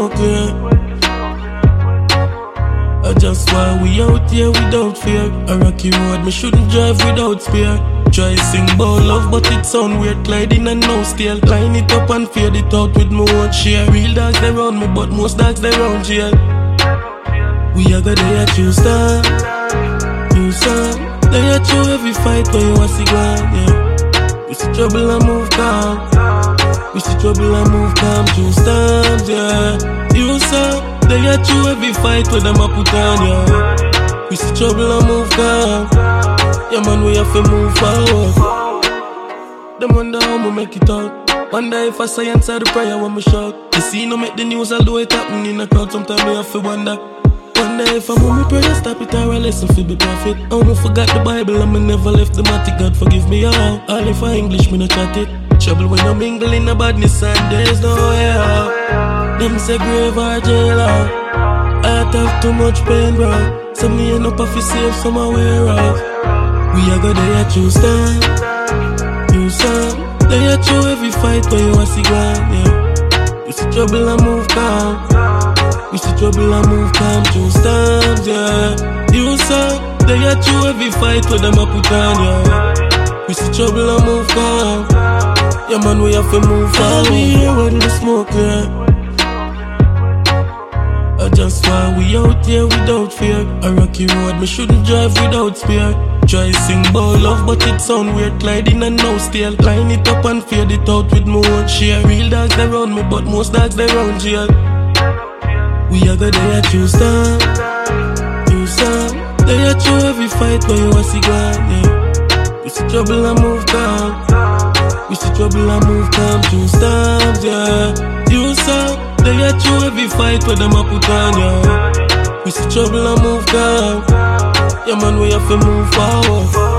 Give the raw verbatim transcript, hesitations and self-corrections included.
smoke clear. I just why we out here without fear. A rocky road, me shouldn't drive without spear. Try sing about love, but it sound weird. Gliding and no steel. Line it up and fade it out with my own share. Real dogs they round me, but most dogs they round jail. We are gonna at you star, you son. They at you every fight when you want to go, yeah. We see trouble and move calm. We see trouble and move calm. Two stands, yeah. You son. They at you every fight with them a put on, yeah. We see trouble and move calm. Yeah man, we have to move forward. Them wonder how we make it out. Wonder if I science or the prayer when me shout. You see no make the news, although it happen in a crowd. Sometimes we have to wonder. Wonder if I'm on me prayer, stop it or a lesson for be profit. I almost forgot the Bible and me never left the matic. God forgive me all. All if I English, me no chat it. Trouble when you mingle in the badness and there's no way out. Them say grave or jail out. I have too much pain, bro. So me end up to save some aware of. We are gonna at you stand, you son. They at you every fight when you want to go, yeah. We see trouble and move calm. We see trouble and move calm. Two stands, yeah. You son. They at you every fight when them a put on, yeah. We see trouble and move calm. Yeah man, we have to move forward. We here when the smoke, yeah. I just why we out here without fear. A rocky road, me shouldn't drive without spear. Try sing about love, but it sound weird. Gliding and no steel. Line it up and fade it out with my own share. Real dogs they round me, but most dogs they round jail. We are gonna at you stand, you son. They at you every fight when you want to go, yeah. We see trouble and move calm. We see trouble and move calm. Two stands, yeah. You son. They at you every fight when them a put on, yeah. We see trouble and move calm. Yeah man, we have to move forward.